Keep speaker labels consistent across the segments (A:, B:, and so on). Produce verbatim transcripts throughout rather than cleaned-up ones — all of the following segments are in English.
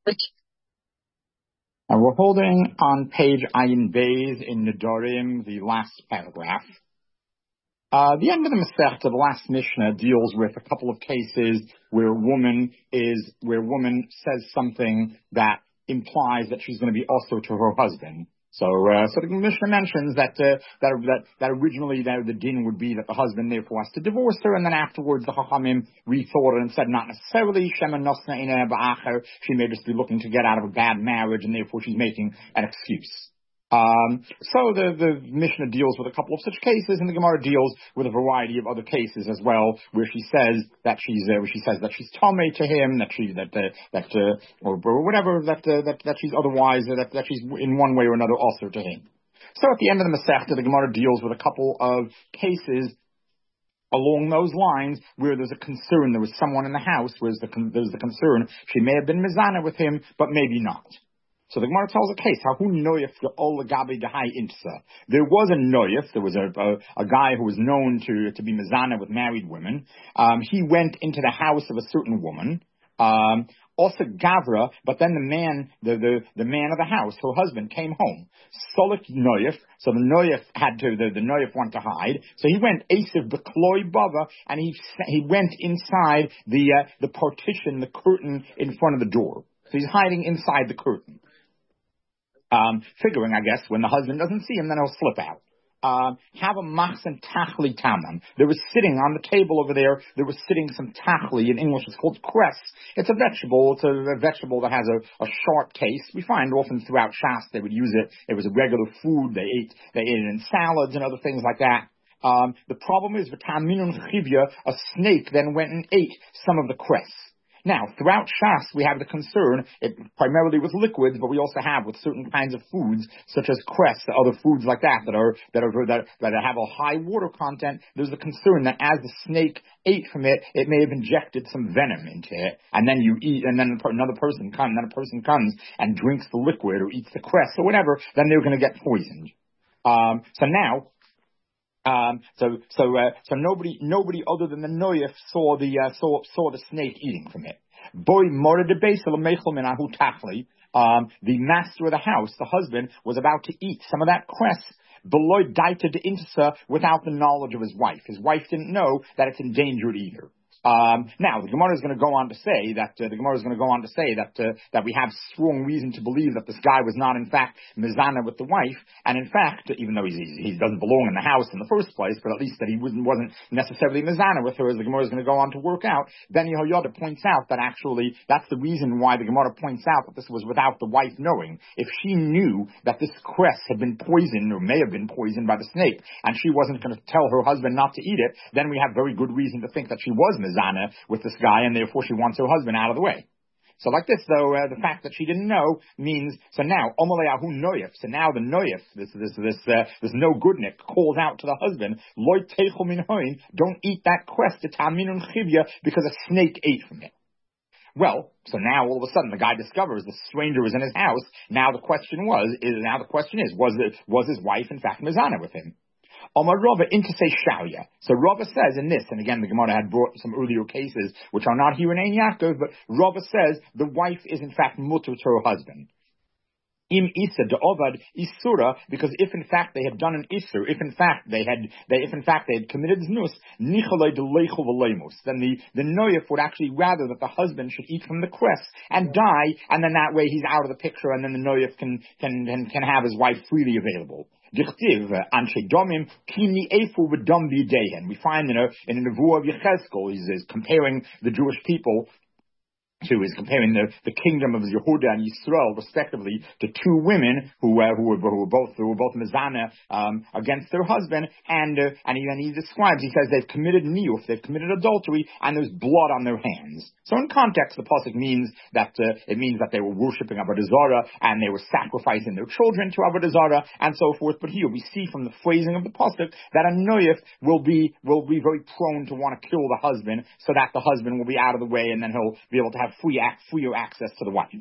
A: Uh, we're holding on page Ayin Beis in Nedarim, the last paragraph. Uh, the end of the Masechta, the last Mishnah, deals with a couple of cases where a woman is, where a woman says something that implies that she's going to be also to her husband. So, uh, so the Mishnah mentions that, uh, that, that, that originally that the din would be that the husband therefore has to divorce her, and then afterwards the Chachamim rethought it and said not necessarily, Shema Nosna Ina Ba'acher, she may just be looking to get out of a bad marriage, and therefore she's making an excuse. Um, so the, the Mishnah deals with a couple of such cases, and the Gemara deals with a variety of other cases as well, where she says that she's, uh, where she says that she's tamei to him, that she, that, uh, that, uh, or, or whatever, that, uh, that, that she's otherwise, uh, that, that she's in one way or another also to him. So at the end of the Masechta, the Gemara deals with a couple of cases along those lines where there's a concern, there was someone in the house, where there's the, there's the concern, she may have been mizana with him, but maybe not. So the Gemara tells a case. There was a noyef, there was a, a, a guy who was known to, to be mizana with married women. Um, he went into the house of a certain woman, um, also gavra, but then the man, the, the, the man of the house, her husband, came home. Solik noyef, so the noyef had to, the, the noyef wanted to hide. So he went Esav Bekloi Bava, and he, he went inside the, uh, the partition, the curtain in front of the door. So he's hiding inside the curtain. Um, figuring, I guess, when the husband doesn't see him, then he'll slip out. Um, have a machsan tachli taman. There was sitting on the table over there, there was sitting some tachli, in English it's called cress. It's a vegetable, it's a, a vegetable that has a, a sharp taste. We find often throughout Shas they would use it, it was a regular food, they ate, they ate it in salads and other things like that. Um, the problem is, v'taminun chivya, a snake then went and ate some of the cress. Now, throughout Shas, we have the concern, it, primarily with liquids, but we also have with certain kinds of foods, such as cress, other foods like that, that are, that are, that, that have a high water content. There's a concern that as the snake ate from it, it may have injected some venom into it, and then you eat, and then another person comes, then a person comes and drinks the liquid or eats the cress or whatever, then they're going to get poisoned. Um, so now, Um, so, so, uh, so nobody, nobody other than the noyef saw the, uh, saw, saw the snake eating from it. Boy, mora de tachli. Um, the master of the house, the husband, was about to eat some of that cress below daita de insa without the knowledge of his wife. His wife didn't know that it's endangered either. Um, now, the Gemara is going to go on to say that, uh, the Gemara is going to go on to say that, uh, that we have strong reason to believe that this guy was not in fact mizana with the wife, and in fact, even though he's, he doesn't belong in the house in the first place, but at least that he wasn't, wasn't necessarily mizana with her, as the Gemara is going to go on to work out, then Yehoyada points out that actually, that's the reason why the Gemara points out that this was without the wife knowing. If she knew that this cress had been poisoned, or may have been poisoned by the snake, and she wasn't going to tell her husband not to eat it, then we have very good reason to think that she was mizana with this guy, and therefore she wants her husband out of the way. So like this, though, uh, the fact that she didn't know means, so now, Omaleahu noyef, so now the noyef, this, this, this, uh, this no goodnik, calls out to the husband, Loi teichel min hoin, don't eat that quest, taminun chivya, because a snake ate from it. Well, so now all of a sudden the guy discovers the stranger was in his house. Now the question was, is, now the question is, was it, was his wife in fact mizana with him? Omar Rava into say Shauya. So Rava says in this, and again the Gemara had brought some earlier cases which are not here in Ein Yaakov, but Rava says the wife is in fact mutter to her husband. Im Isa de Ovad Isura, because if in fact they had done an Isur, if in fact they had, they, if in fact they had committed Znus, Nicholai de Leichel Velemus, then the, the Noyef would actually rather that the husband should eat from the cress and die, and then that way he's out of the picture, and then the Noyef can, can, can, can have his wife freely available. Dichtiv, Anshe Domim, Kini Efu V'Dom B'Yidehen. We find in a, in a Nevuah of Yechezkel, he's, he's comparing the Jewish people to is comparing the, the kingdom of Yehuda and Yisrael, respectively, to two women who uh, who, were, who were both who were both mizana um, against their husband, and uh, and, he, and he describes, he says they've committed niyuf, they've committed adultery, and there's blood on their hands. So in context, the pasuk means that uh, it means that they were worshiping Avodah Zarah and they were sacrificing their children to Avodah Zarah and so forth. But here we see from the phrasing of the pasuk that a noyef will be will be very prone to want to kill the husband, so that the husband will be out of the way, and then he'll be able to have free, freer access to the wife.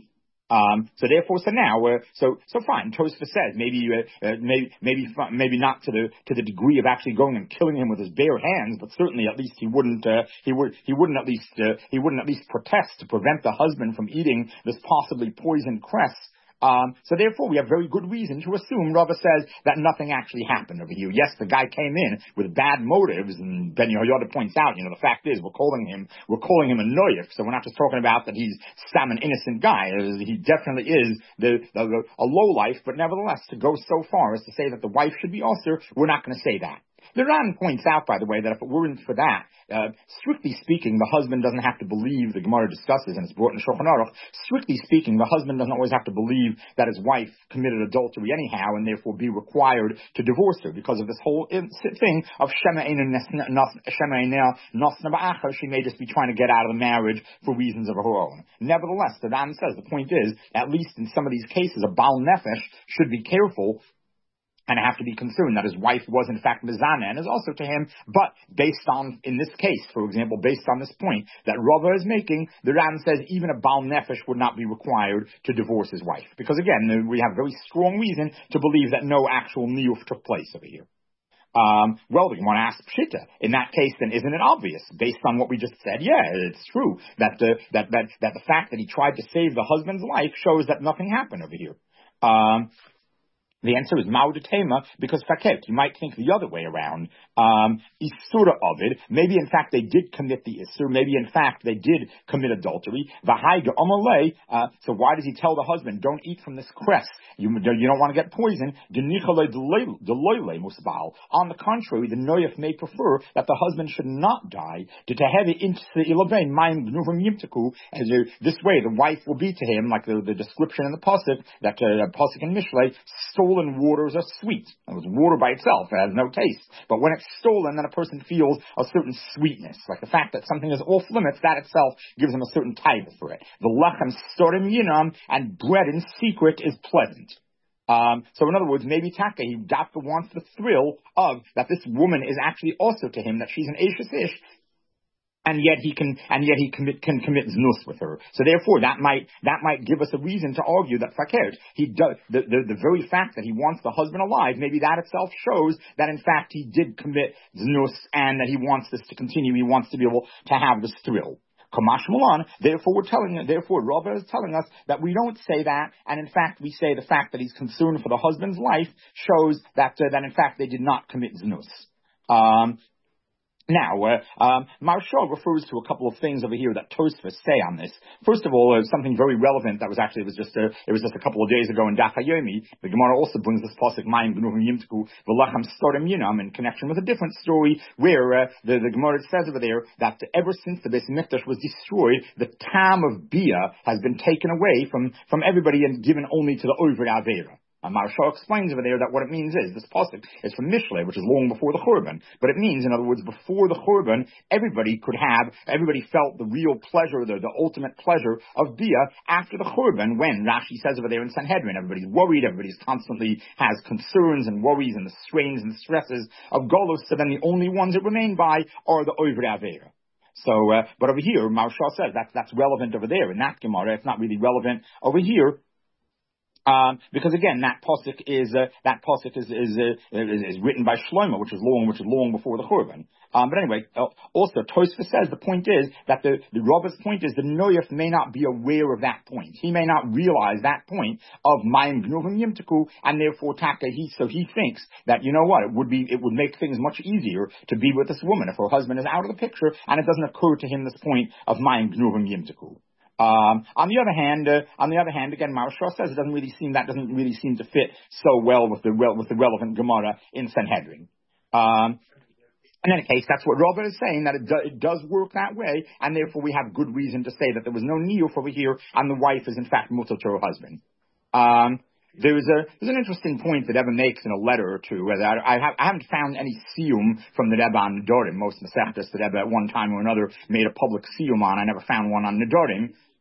A: Um, so therefore, so now, uh, so so fine. Tosfos says maybe, uh, uh, maybe, maybe, maybe not to the to the degree of actually going and killing him with his bare hands, but certainly at least he wouldn't uh, he would he wouldn't at least uh, he wouldn't at least protest to prevent the husband from eating this possibly poisoned cress. Um, so therefore, we have very good reason to assume Rava says that nothing actually happened over here. Yes, the guy came in with bad motives, and Ben Yehoyada points out, you know, the fact is we're calling him we're calling him a noyef, so we're not just talking about that he's some an innocent guy. He definitely is the, the, the a low life, but nevertheless, to go so far as to say that the wife should be also, we're not going to say that. The Ran points out, by the way, that if it weren't for that, uh, strictly speaking, the husband doesn't have to believe, the Gemara discusses, and it's brought in Shulchan Aruch, strictly speaking, the husband doesn't always have to believe that his wife committed adultery anyhow, and therefore be required to divorce her, because of this whole thing of Shema Eina Nosna Ba'achar, she may just be trying to get out of the marriage for reasons of her own. Nevertheless, the Ran says, the point is, at least in some of these cases, a Baal Nefesh should be careful and have to be concerned that his wife was in fact mizana and is also to him, but based on, in this case, for example, based on this point that Rava is making, the Ran says even a Baal Nefesh would not be required to divorce his wife. Because again, we have very strong reason to believe that no actual niyuf took place over here. Um, well, you want to ask Pshita. In that case, then isn't it obvious, based on what we just said? Yeah, it's true that the, that, that, that the fact that he tried to save the husband's life shows that nothing happened over here. Um, The answer is Ma'udatema, because faket, you might think the other way around. Um, Isura of it, maybe in fact they did commit the Isur, maybe in fact they did commit adultery. V'haiga Amalei, uh, so why does he tell the husband, don't eat from this cress, you, you don't want to get poisoned? On the contrary, the Noyef may prefer that the husband should not die, to teheve into the ilavein, mayim gnuvim yimtaku, as this way the wife will be to him, like the, the description in the Pasuk, that uh, Pasuk in Mishlei, stolen waters are sweet. It was water by itself, it has no taste. But when it's stolen, then a person feels a certain sweetness. Like the fact that something is off limits, that itself gives him a certain title for it. The lechem storim yinam, and bread in secret is pleasant. Um, so in other words, maybe Taka, he Dafka wants the thrill of that this woman is actually also to him, that she's an Ashes Ish, and yet he can, and yet he commit, can commit znus with her. So therefore, that might, that might give us a reason to argue that fakert, he does, the, the, the very fact that he wants the husband alive, maybe that itself shows that in fact he did commit znus and that he wants this to continue, he wants to be able to have this thrill. Kamash Mulan, therefore we're telling, therefore Rava is telling us that we don't say that, and in fact we say the fact that he's concerned for the husband's life shows that, uh, that in fact they did not commit znus. Um, Now, uh, um, Marshal refers to a couple of things over here that Tosfos say on this. First of all, uh, something very relevant that was actually, it was just a, it was just a couple of days ago in Daf Hayomi. The Gemara also brings this pasuk, Mayim Gnuvim Yimtku, V'lachem Storim Yinam, in connection with a different story where, uh, the, the Gemara says over there that ever since the Beis Mikdash was destroyed, the tam of Bia has been taken away from, from everybody and given only to the Oved Avera. And Marshal explains over there that what it means is, this pasuk is from Mishlei, which is long before the Churban. But it means, in other words, before the Churban, everybody could have, everybody felt the real pleasure, the, the ultimate pleasure of Bia after the Churban, when Rashi says over there in Sanhedrin, everybody's worried, everybody's constantly has concerns and worries and the strains and stresses of Golos, so then the only ones that remain by are the Oved Avera. So, uh, but over here, Marshal says that's, that's relevant over there. In that Gemara, it's not really relevant over here. Um, because again, that pasuk is uh, that pasuk is is, uh, is is written by Shlomo, which is long, which is long before the Churban. Um, but anyway, uh, also Tosfos says the point is that the the Rava's point is the Noyef may not be aware of that point. He may not realize that point of Mayim Gnuvim Yimtaku, and therefore Taka. He so he thinks that, you know what, it would be it would make things much easier to be with this woman if her husband is out of the picture, and it doesn't occur to him this point of Mayim Gnuvim Yimtaku. Um, on the other hand, uh, on the other hand, again, Marshal says it doesn't really seem that doesn't really seem to fit so well with the with the relevant Gemara in Sanhedrin. Um, in any case, that's what Rava is saying, that it, do, it does work that way, and therefore we have good reason to say that there was no niyuf over here, and the wife is in fact mutal to her husband. Um, There's a there's an interesting point that Rebbe makes in a letter or two. That I, I, have, I haven't found any siyum from the Rebbe on Nedarim. Most Masechtas, the Rebbe at one time or another made a public siyum on. I never found one on Nedarim.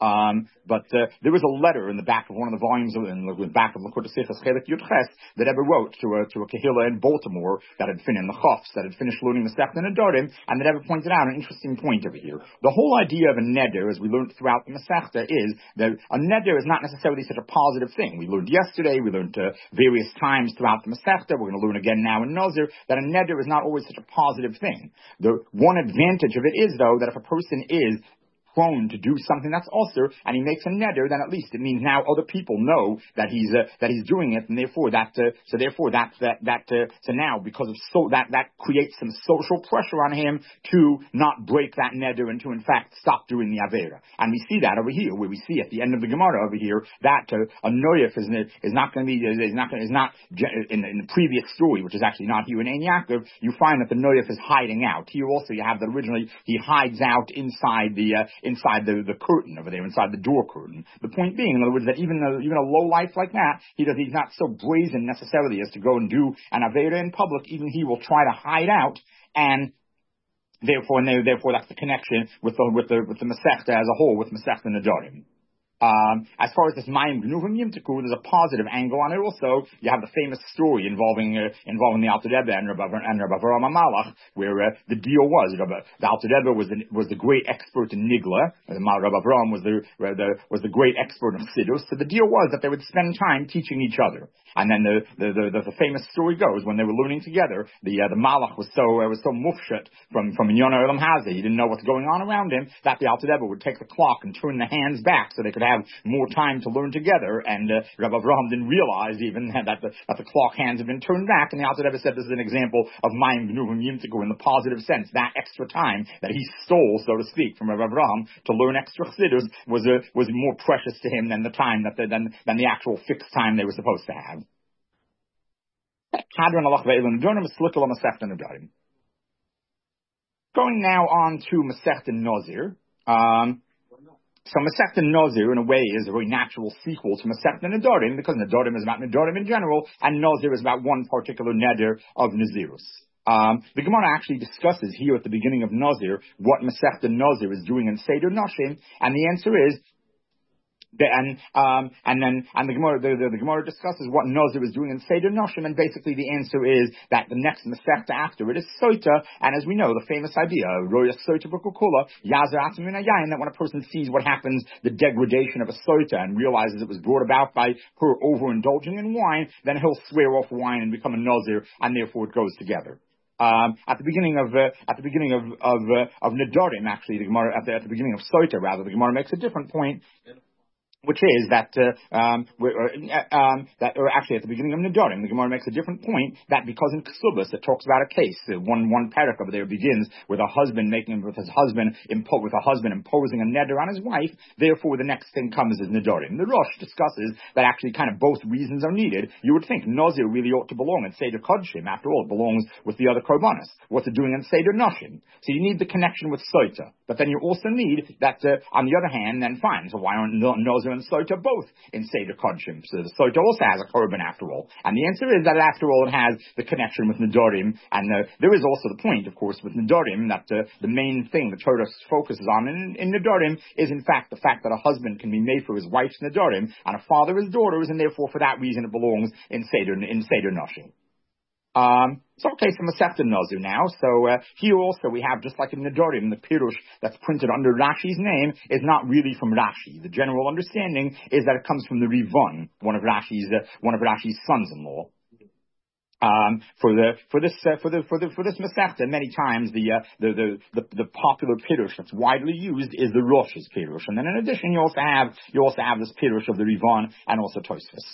A: Um, but uh, there was a letter in the back of one of the volumes of, in the back of Likkutei Sichos Chelik Yud Ches that Rebbe wrote to a, to a Kehillah in Baltimore that had finished in the Chofs, that had finished learning Masechta Nedarim, and that Rebbe pointed out an interesting point over here. The whole idea of a neder, as we learned throughout the Masechta, is that a neder is not necessarily such a positive thing. We learned yesterday, we learned uh, various times throughout the Masechta, we're going to learn again now in Nazir, that a neder is not always such a positive thing. The one advantage of it is, though, that if a person is prone to do something that's also, and he makes a neder, then at least it means now other people know that he's uh, that he's doing it, and therefore that uh, so therefore that that that uh, so now because of so that that creates some social pressure on him to not break that neder and to in fact stop doing the avera. And we see that over here, where we see at the end of the Gemara over here that uh, a noyef is is not going to be is not is not in, in the previous story, which is actually not here in Ein Yaakov. You find that the noyef is hiding out. Here also you have that originally he hides out inside the uh, inside the, the curtain over there, inside the door curtain. The point being, in other words, that even a, even a low life like that, he does, he's not so brazen necessarily as to go and do an avera in public. Even he will try to hide out, and therefore, and therefore, that's the connection with the with the with the Masechta as a whole, with Masechta Nedarim. Um, as far as this Mayim Gnuvim Yimtiku, there's a positive angle on it also. You have the famous story involving uh, involving the Alter Rebbe and Rabbi and Rabbi Avraham HaMalach, where uh, the deal was Rabbi, the Alter Rebbe was the was the great expert in Nigla, and Rabbi Avraham was the, uh, the was the great expert in Sidus. So the deal was that they would spend time teaching each other. And then the the, the, the, the famous story goes, when they were learning together, the uh, the Malach was so uh, was so mufshat from from Yonah Olam Hazeh, he didn't know what's going on around him, that the Alter Rebbe would take the clock and turn the hands back so they could have more time to learn together. And uh, Rabbi Avraham didn't realize even that the, that the clock hands had been turned back. And the Alter Rebbe said this is an example of Mayim Gnuvim Yimtiku in the positive sense. That extra time that he stole, so to speak, from Rabbi Avraham to learn extra chassidus was uh, was more precious to him than the time that the, than than the actual fixed time they were supposed to have. Going now on to Masechta Nazir. Um, So Masechta Nazir, in a way, is a very natural sequel to Masechta Nedarim, because Nedarim is about Nedarim in general, and Nazir is about one particular neder of Nazirus. Um, the Gemara actually discusses here at the beginning of Nazir what Masechta Nazir is doing in Seder Nashim, and the answer is, The, and um, and then and the Gemara the, the, the Gemara discusses what Nazir is doing in Seder Nashim, and basically the answer is that the next Masechta after it is Soita, and as we know, the famous idea Roya Soita B'Kukula Yazer Atzim Min Hayayin, that when a person sees what happens, the degradation of a Soita, and realizes it was brought about by her overindulging in wine, then he'll swear off wine and become a Nazir, and therefore it goes together. Um, at the beginning of uh, at the beginning of of, uh, of Nedarim, actually, the Gemara at the, at the beginning of Soita, rather, the Gemara makes a different point, which is that, uh, um, uh, um, that, or actually at the beginning of Nedarim, the Gemara makes a different point, that because in Ksubas it talks about a case, uh, one, one parak over there begins with a husband making, with his husband, impo- with a husband imposing a neder on his wife, therefore the next thing comes is Nedarim. The Rosh discusses that actually kind of both reasons are needed. You would think Nazir really ought to belong in Seder Kodshim, after all, it belongs with the other Korbanos. What's it doing in Seder Nashim? So you need the connection with Soita, but then you also need that, uh, on the other hand, then fine, so why aren't Nazir and Soita both in Seder Kodshim? So the Soita also has a korban after all. And the answer is that after all it has the connection with Nedarim. And uh, there is also the point, of course, with Nedarim, that uh, the main thing the Torah focuses on in, in Nedarim is in fact the fact that a husband can be made for his wife's Nedarim, and a father his daughters, and therefore for that reason it belongs in Seder, in Seder Nashim. Um, so okay, so Masechta Nazir now. So uh, here also we have, just like in Nedarim, the Pirush that's printed under Rashi's name is not really from Rashi. The general understanding is that it comes from the Rivon, one of Rashi's uh, one of Rashi's sons-in-law. Um, for the for this uh, for the for the for this Masechta, many times the, uh, the the the the popular Pirush that's widely used is the Rosh's Pirush, and then in addition you also have you also have this Pirush of the Rivon and also Tosfos.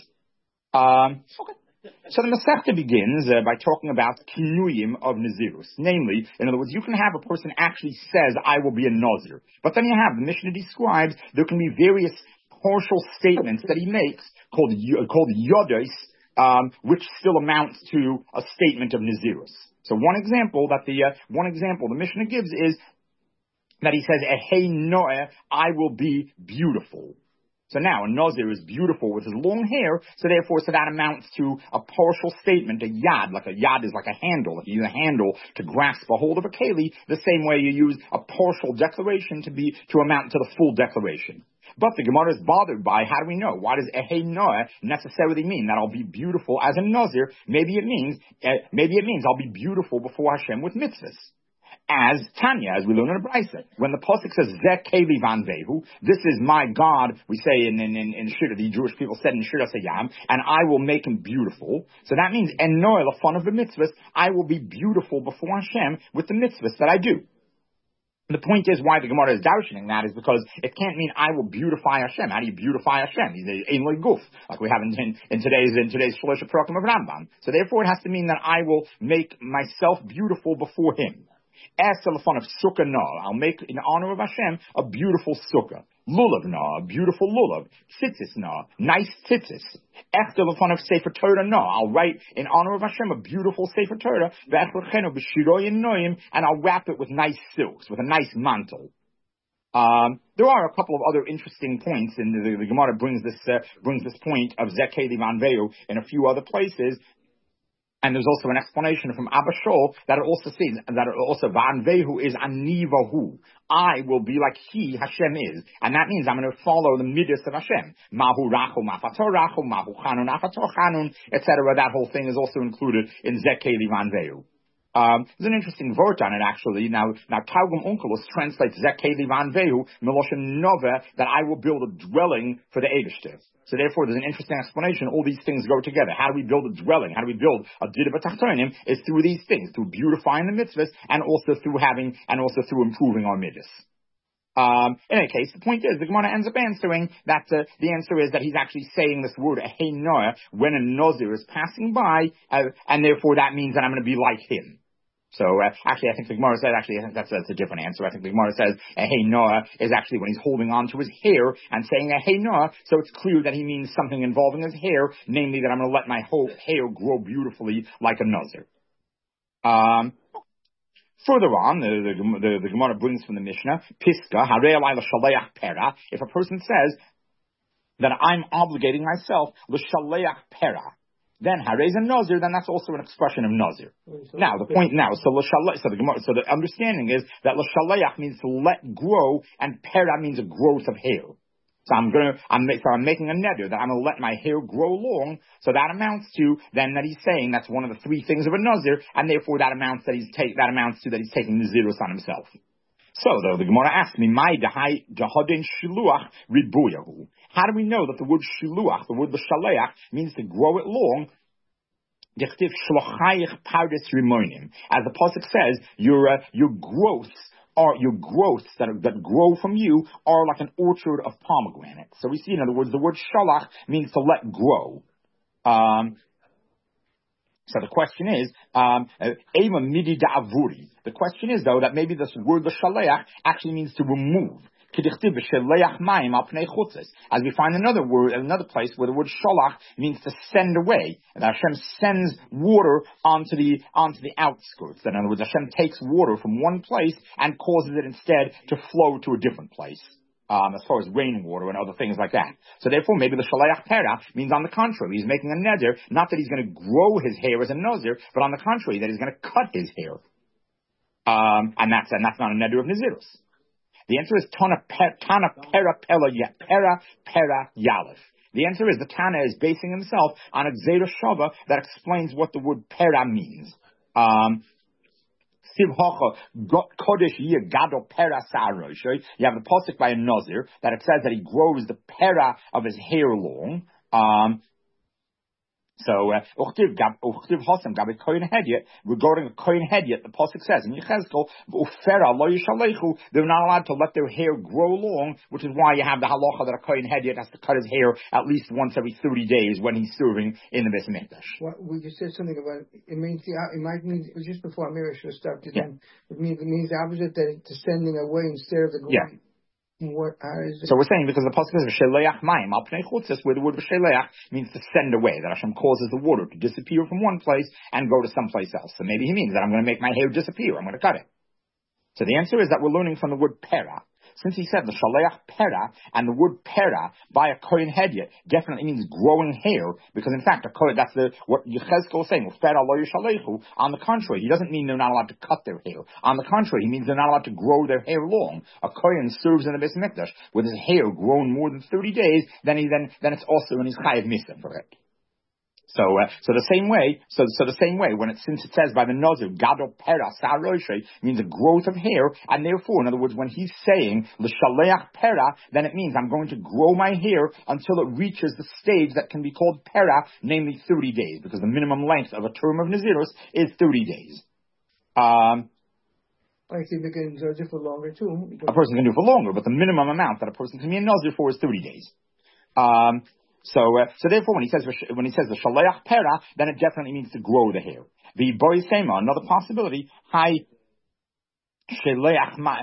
A: Um, okay. So the Masechta begins uh, by talking about kinuyim of Nazirus. Namely, in other words, you can have a person actually says, I will be a Nazir. But then you have, the Mishnah describes, there can be various partial statements that he makes called, called yodos, um, which still amounts to a statement of Nazirus. So one example that the, uh, one example the Mishnah gives is that he says, Ehei Noeh, I will be beautiful. So now, a Nazir is beautiful with his long hair, so therefore, so that amounts to a partial statement, a yad, like a yad is like a handle. If you use a handle to grasp a hold of a keli, the same way you use a partial declaration to be, to amount to the full declaration. But the Gemara is bothered by, how do we know? Why does Ehei Noah necessarily mean that I'll be beautiful as a Nazir? Maybe it means, uh, maybe it means I'll be beautiful before Hashem with mitzvahs. As Tanya, as we learn in a Brisa, when the pasuk says Zeh Keli Vanvehu, this is my God, we say in in in, in Shira, the Jewish people said in Shira Sayam, and I will make him beautiful. So that means En Noel, the fun of the mitzvahs, I will be beautiful before Hashem with the mitzvahs that I do. The point is why the Gemara is darshaning that is because it can't mean I will beautify Hashem. How do you beautify Hashem? He's a ein loy guf, like we have in, in, in today's in today's Shlosh Prakim of Rambam. So therefore, it has to mean that I will make myself beautiful before Him. As telefon of sukkah na, I'll make in honor of Hashem a beautiful sukkah. Lulav na, a beautiful lulav. Tzitzis na, nice tzitzis. Ech telefon of sefer Torah na, I'll write in honor of Hashem a beautiful sefer Torah. Ve'echlochenu b'shiroyin noyim, and I'll wrap it with nice silks, with a nice mantle. Um, there are a couple of other interesting points, and the, the, the Gemara brings this uh, brings this point of Zeh Keli Vanvehu in a few other places. And there's also an explanation from Abba Shaul that it also says that it also Vanvehu is Anivahu. I will be like He, Hashem is, and that means I'm going to follow the midas of Hashem. Mahu Rachu, Mafator Rachu, Mahu Chanun, Afator Chanun, et cetera. That whole thing is also included in Zeh Keli Vanvehu. Um, there's an interesting word on it actually. Now, now Targum Onkelos translates Zeh Keli Vanvehu Miloshem Nove, that I will build a dwelling for the Eibishter. So therefore, there's an interesting explanation. All these things go together. How do we build a dwelling? How do we build a Dida B'Tachtonim? Is through these things, through beautifying the mitzvahs, and also through having, and also through improving our midas. Um, in any case, the point is, the Gemara ends up answering that uh, the answer is that he's actually saying this word, Ehei Noah, when a Nazir is passing by, uh, and therefore that means that I'm going to be like him. So, uh, actually, I think the Gemara says, actually, I think that's, that's a different answer. I think the Gemara says, Ehei Noah is actually when he's holding on to his hair and saying Ehei Noah, so it's clear that he means something involving his hair, namely that I'm going to let my whole hair grow beautifully like a Nazir. Um, Further on, the, the, the, the Gemara brings from the Mishnah, Piska, Harei alai l'shaleach pera, if a person says that I'm obligating myself, l'shaleach pera, then Harei a Nazir, then that's also an expression of Nazir. Now, the point now, so l'shaleach, so the Gemara, so the understanding is that l'shaleach means to let grow, and pera means a growth of hair. So I'm gonna, I'm, so I'm making a neder that I'm gonna let my hair grow long. So that amounts to then that he's saying that's one of the three things of a nazir, and therefore that amounts that he's take that amounts to that he's taking nazirus on himself. So though the Gemara asks me, my dahai dahadin shiluach ribuyahu. How do we know that the word shiluach, the word l'shaleach, means to grow it long? As the pasuk says, your uh, your growths. Are your growths that, are, that grow from you are like an orchard of pomegranates. So we see, in other words, the word shalach means to let grow. Um, so the question is, um, ema midi da'avuri. The question is, though, that maybe this word, the shaleach, actually means to remove. As we find another word, another place where the word shalach means to send away. And Hashem sends water onto the, onto the outskirts. In other words, Hashem takes water from one place and causes it instead to flow to a different place. Um, as far as rainwater and other things like that. So therefore, maybe the shaleach pera means on the contrary, he's making a neder, not that he's going to grow his hair as a nazir, but on the contrary, that he's going to cut his hair. Um, and that's, and that's not a neder of nazirus. The answer is Tana Tana Pera Pela Pera Pera Yalef. The answer is the Tana is basing himself on a Gzeira Shava that explains what the word Pera means. Um, you have the pasuk by a Nazir that it says that he grows the Pera of his hair long. Um, So, regarding a kohen hedyot, the pasuk says in Yechezkel, they're not allowed to let their hair grow long, which is why you have the halacha that a kohen hedyot has to cut his hair at least once every thirty days when he's serving in the Beis Mikdash.
B: Well, we just said something about it means the, it might mean it was just before Amir should have stopped it.
A: Yeah.
B: It means it means the opposite, that it's sending away instead of the going.
A: Yeah.
B: What, how is it?
A: So we're saying because the pasuk says v'sheleach mayim al pnei chutzos, where the word v'sheleach means to send away, that Hashem causes the water to disappear from one place and go to someplace else. So maybe he means that I'm going to make my hair disappear. I'm going to cut it. So the answer is that we're learning from the word pera. since he said the shaleach pera, and the word pera by a kohen hedya definitely means growing hair, because in fact, a kohen, that's the, what Yechezkel is saying, on the contrary, he doesn't mean they're not allowed to cut their hair. On the contrary, he means they're not allowed to grow their hair long. A kohen serves in the Beis Mikdash with his hair grown more than thirty days, then he then, then it's also in his chayav misa for it. So, uh, so the same way, so, so the same way, when it, since it says by the Nazir, Gadol Pera Saroshe, means a growth of hair, and therefore, in other words, when he's saying, L'shaleach Pera, then it means I'm going to grow my hair until it reaches the stage that can be called Pera, namely thirty days, because the minimum length of a term of Nazirus is thirty days. Um,
B: I think they can judge it for longer too.
A: A person can do it for longer, but the minimum amount that a person can be a Nazir for is thirty days. Um, So, uh, so therefore, when he says when he says the shaleach pera, then it definitely means to grow the hair. The boy sema, another possibility, hi. Another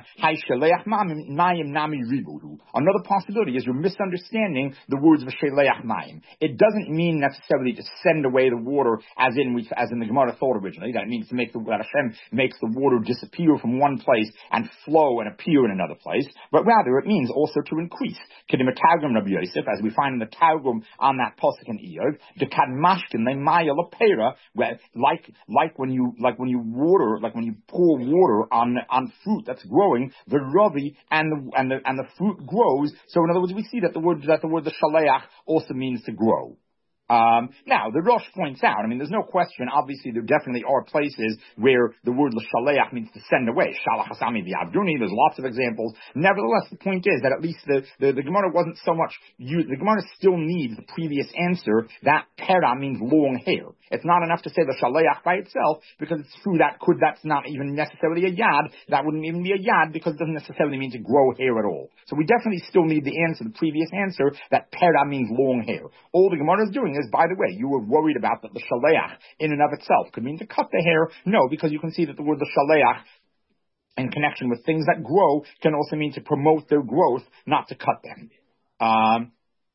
A: possibility is you're misunderstanding the words of sheleach mayim. It doesn't mean necessarily to send away the water, as in we, as in the Gemara thought originally. That it means to make the that Hashem makes the water disappear from one place and flow and appear in another place. But rather, it means also to increase. Kedimatagum Rabbi Yosef, as we find in the Targum on that pasuk in Iyov, dekad mashkin lemaya lepera, where like like when you like when you water like when you pour water on on fruit that's growing, the ravi and the and the and the fruit grows. So in other words, we see that the word that the word the shaleach also means to grow. Um, now, the Rosh points out, I mean, there's no question, obviously there definitely are places where the word l'shaleach means to send away. Shalach hasami v'avduni, there's lots of examples. Nevertheless, the point is that at least the, the, the Gemara wasn't so much used, the Gemara still needs the previous answer, that pera means long hair. It's not enough to say the shaleach by itself, because it's true that could, that's not even necessarily a yad, that wouldn't even be a yad, because it doesn't necessarily mean to grow hair at all. So we definitely still need the answer, the previous answer, that pera means long hair. All the Gemara is doing is, by the way, you were worried about that the shaleach in and of itself could mean to cut the hair. No, because you can see that the word the shaleach in connection with things that grow can also mean to promote their growth, not to cut them. Um,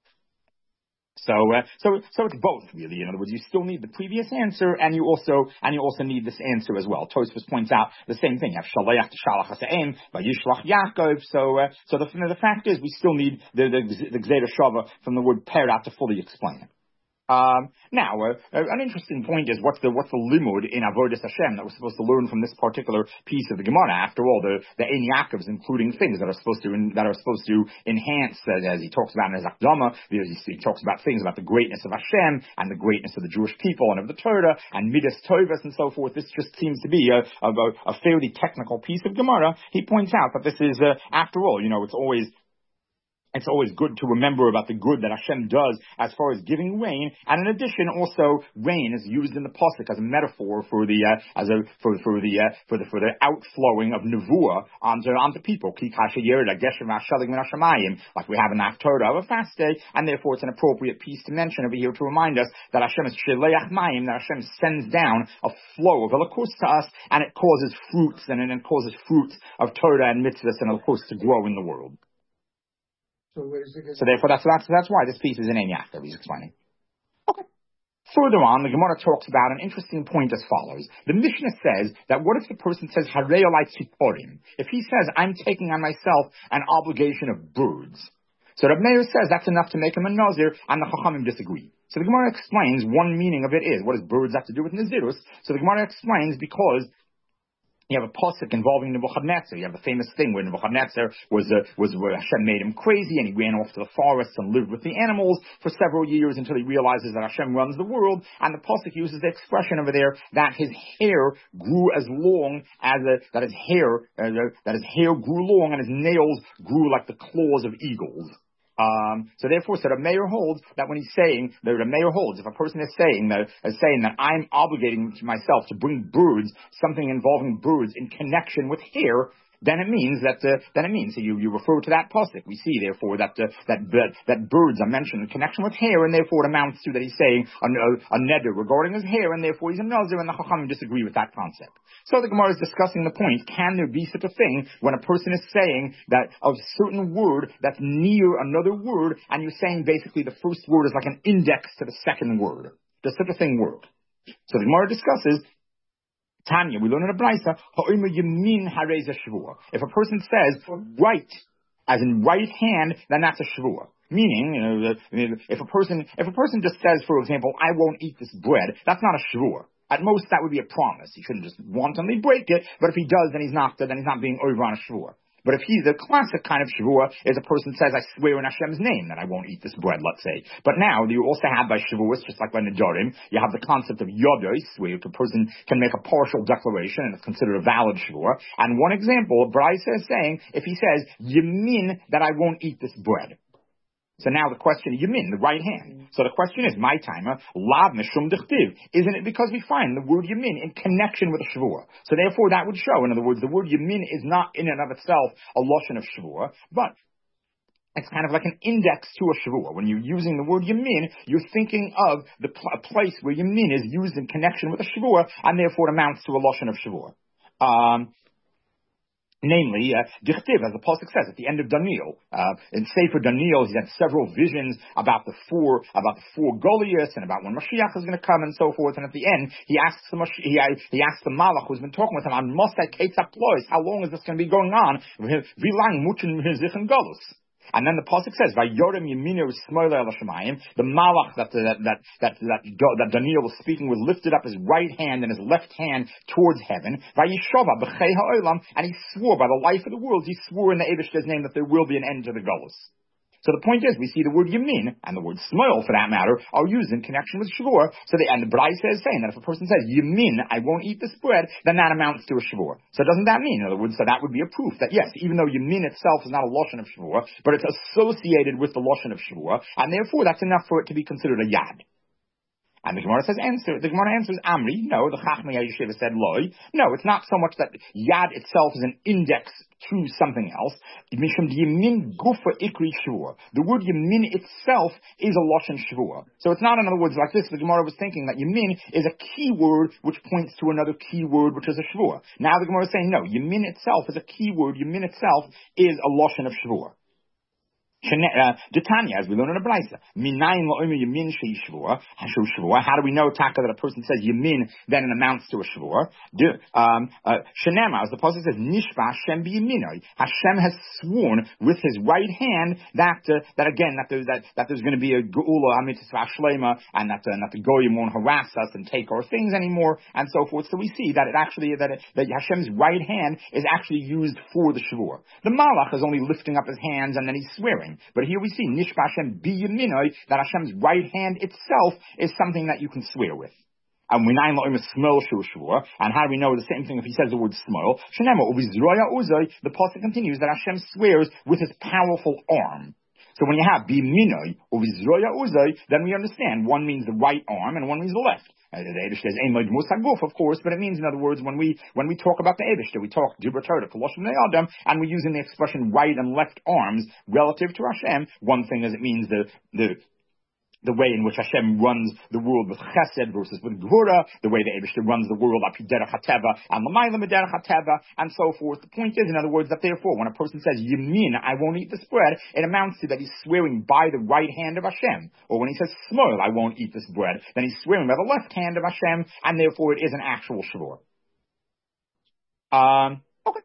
A: so, uh, so, so it's both really. In other words, you still need the previous answer, and you also, and you also need this answer as well. Tosfos points out the same thing. You have shaleach to shalach haseim by Yishlach Yaakov. So, uh, so the, the fact is, we still need the the, the Gzeira Shava from the word pera to fully explain it. Um, now, uh, an interesting point is what's the what's the limud in Avodas Hashem that we're supposed to learn from this particular piece of the Gemara. After all, the the Ein Yaakovs, including things that are supposed to in, that are supposed to enhance, uh, as he talks about in his Akdama, he, he talks about things about the greatness of Hashem and the greatness of the Jewish people and of the Torah and Midas Tovas and so forth. This just seems to be a, a, a fairly technical piece of Gemara. He points out that this is, uh, after all, you know, it's always. It's always good to remember about the good that Hashem does as far as giving rain, and in addition, also rain is used in the pasuk as a metaphor for the uh, as a for for the uh, for the for the outflowing of nevuah onto onto people. Like we have in the Haftarah of a fast day, and therefore it's an appropriate piece to mention over here to remind us that Hashem is sheleach mayim, that Hashem sends down a flow of elikos to us, and it causes fruits, and it causes fruits of Torah and mitzvahs and elikos to grow in the world.
B: So, where is it?
A: So therefore, that's, that's, that's why this piece is in Ein Yaakov, he's explaining. Okay. Further on, the Gemara talks about an interesting point as follows. The Mishnah says that what if the person says, Harei alai tziporim? If he says, I'm taking on myself an obligation of birds. So Reb Meir says that's enough to make him a Nazir, and the Chachamim disagree. So the Gemara explains one meaning of it is, what does birds have to do with Nazirus? So the Gemara explains because you have a pasuk involving Nebuchadnezzar. You have the famous thing where Nebuchadnezzar was uh, was where Hashem made him crazy, and he ran off to the forest and lived with the animals for several years until he realizes that Hashem runs the world. And the pasuk uses the expression over there that his hair grew as long as a, that his hair uh, that his hair grew long and his nails grew like the claws of eagles. Um, so therefore, so the mayor holds that when he's saying, the, the mayor holds, if a person is saying that, is saying that I'm obligating to myself to bring birds, something involving birds in connection with hair, then it means that, uh, then it means, so you, you refer to that pasuk. We see, therefore, that, uh, that, that, that birds are mentioned in connection with hair, and therefore it amounts to that he's saying a, a, a neder regarding his hair, and therefore he's a nazir, and the Chachamim disagree with that concept. So the Gemara is discussing the point, can there be such a thing when a person is saying that a certain word that's near another word, and you're saying basically the first word is like an index to the second word? Does such a thing work? So the Gemara discusses, Tanya, we learn in a Braisa, if a person says, right, as in right hand, then that's a shvuah. Meaning, you know, if a person, if a person just says, for example, I won't eat this bread, that's not a shvuah. At most, that would be a promise. He shouldn't just wantonly break it, but if he does, then he's not, then he's not being over on a shvuah. But if he's the classic kind of shvuah is a person says, I swear in Hashem's name that I won't eat this bread, let's say. But now, you also have by shvuahs, just like by nedarim, you have the concept of yodoi, where a person can make a partial declaration and it's considered a valid shvuah. And one example, Braisa is saying, if he says, yamin, that I won't eat this bread. So now the question, yamin, the right hand. So the question is, my timer, lav mishum dichtiv. Isn't it because we find the word yamin in connection with a shvuah? So therefore that would show, in other words, the word yamin is not in and of itself a lashon of shvuah, but it's kind of like an index to a shvuah. When you're using the word yamin, you're thinking of the pl- place where yamin is used in connection with a shvuah, and therefore it amounts to a lashon of shvuah. Um, Namely, uh, Dichtiv, as the pasuk says at the end of Daniel, uh, in Sefer Daniel, he had several visions about the four, about the four Goliaths and about when Mashiach is going to come and so forth. And at the end, he asks the Mash- he, he asks the Malach who's been talking with him, "On Mosai Ketzak Plois, how long is this going to be going on? Vilang Muchin Zichen Golus." And then the pasuk says, "Vayorem Yeminu Shmoile El Hashemayim." The Malach that that that that that, that Daniel was speaking with lifted up his right hand and his left hand towards heaven. Vayishova b'chei ha'olam, and he swore by the life of the world. He swore in the Eibishter's name that there will be an end to the Golus. So the point is, we see the word yamin and the word smoil, for that matter, are used in connection with shvuah. So the, and the Braisa is saying that if a person says yamin, I won't eat this bread, then that amounts to a shvuah. So doesn't that mean, in other words, so that would be a proof that yes, even though yamin itself is not a lashon of shvuah, but it's associated with the lashon of shvuah, and therefore that's enough for it to be considered a yad. And the Gemara says, answer, the Gemara answers, Amri, no, the Chachmei HaYeshiva said, Loi. No, it's not so much that Yad itself is an index to something else. Mishum Yamin Gufa Ikri Shvuah. The word Yamin itself is a Lashon Shvuah. So it's not, in other words, like this. The Gemara was thinking that Yamin is a key word which points to another key word which is a Shvuah. Now the Gemara is saying, no, Yamin itself is a key word. Yamin itself is a Lashon of Shvuah. Detanya, as we learn in the Braisa, minayin la'omer yamin shei shvuah, hashu shvuah. How do we know, Taka, that a person says yamin, then it amounts to a shvuah? Um, uh, Shenema, as the pasuk says, nishba Hashem biyaminoi. Hashem has sworn with his right hand that uh, that again that there's that, that there's going to be a geula amitzvah shlema, and that uh, that the goyim won't harass us and take our things anymore, and so forth. So we see that it actually that it, that Hashem's right hand is actually used for the shvuah. The malach is only lifting up his hands and then he's swearing. But here we see Nishba Hashem biyaminoi, that Hashem's right hand itself is something that you can swear with. And we nine lo'im smol shu shvuah. And how do we know the same thing if he says the word smol? Shenema uvizroya uzoi. The pasuk continues that Hashem swears with his powerful arm. So when you have biyaminoi uvizroya uzoi, then we understand one means the right arm and one means the left. Uh, the Eibishter is ein moed musaguf, of course, but it means, in other words, when we when we talk about the Eibishter, we talk Dibur Torah, Koloshim Ne'adam, and we're using the expression right and left arms relative to Hashem. One thing is it means the the the way in which Hashem runs the world with chesed versus with gvura, the way the Eibishter runs the world up derech hateva and l'mayla derech hateva, and so forth. The point is, in other words, that therefore, when a person says yamin, I won't eat this bread, it amounts to that he's swearing by the right hand of Hashem. Or when he says smoil, I won't eat this bread, then he's swearing by the left hand of Hashem, and therefore it is an actual shvur. Um.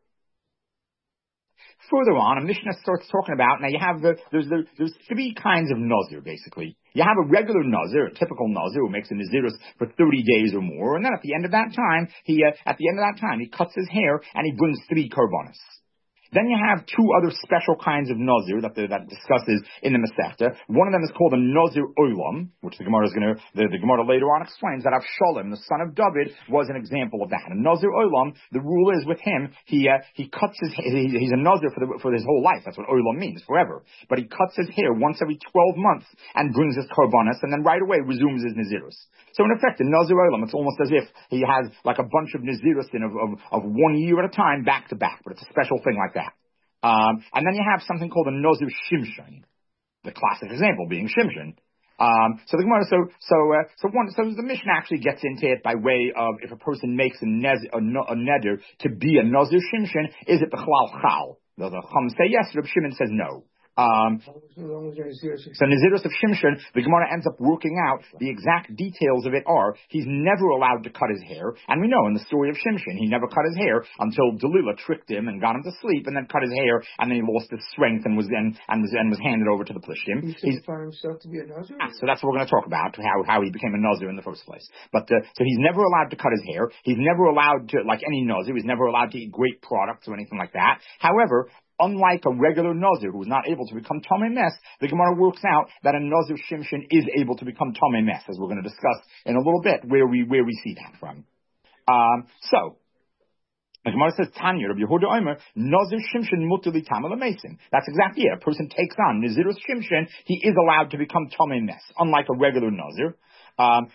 A: Further on, a Mishnah starts talking about, now you have the, there's the, there's three kinds of nazir, basically. You have a regular nazir, a typical nazir who makes a nazirus for thirty days or more, and then at the end of that time, he, uh, at the end of that time, he cuts his hair and he brings three korbanos. Then you have two other special kinds of nazir that the, that discusses in the Masechta. One of them is called a nazir olam, which the Gemara is going to, the, the Gemara later on explains that Avshalom, the son of David, was an example of that. A nazir olam, the rule is with him, he uh, he cuts his he, he's a nazir for the, for his whole life. That's what olam means, forever. But he cuts his hair once every twelve months and brings his korbanos, and then right away resumes his nazirus. So in effect, a nazir olam, it's almost as if he has like a bunch of nazirus in of, of of one year at a time, back to back. But it's a special thing like that. Um, and then you have something called a Nazir Shimshon, the classic example being Shimshon. Um, so the Gemara, so so uh, so one, so the Mishnah actually gets into it by way of if a person makes a, nez, a, a neder to be a Nazir Shimshon, is it the Chalal Chal? The Chum say yes, Reb Shimon says no. Um, so Nazirus of Shimshon, the Gemara ends up working out the exact details of it are, he's never allowed to cut his hair, and we know in the story of Shimshon, he never cut his hair until Delilah tricked him and got him to sleep, and then cut his hair, and then he lost his strength and was then, and was, and was handed over to the Plishtim.
B: He found himself to be a Nazir?
A: Ah, so that's what we're going to talk about, how, how he became a Nazir in the first place. But, uh, so he's never allowed to cut his hair, he's never allowed to, like any Nazir, he's never allowed to eat great products or anything like that. However, unlike a regular Nazir who is not able to become Tomei Mes, the Gemara works out that a Nazir Shimshon is able to become Tomei Mes, as we're going to discuss in a little bit where we where we see that from. Um, so, the Gemara says, Tanya, Rabbi Yehuda Omer, Nazir Shimshon mutuli tamal mesim. That's exactly it. A person takes on Nazirus Shimshon, he is allowed to become Tomei Mes, unlike a regular Nazir. Um,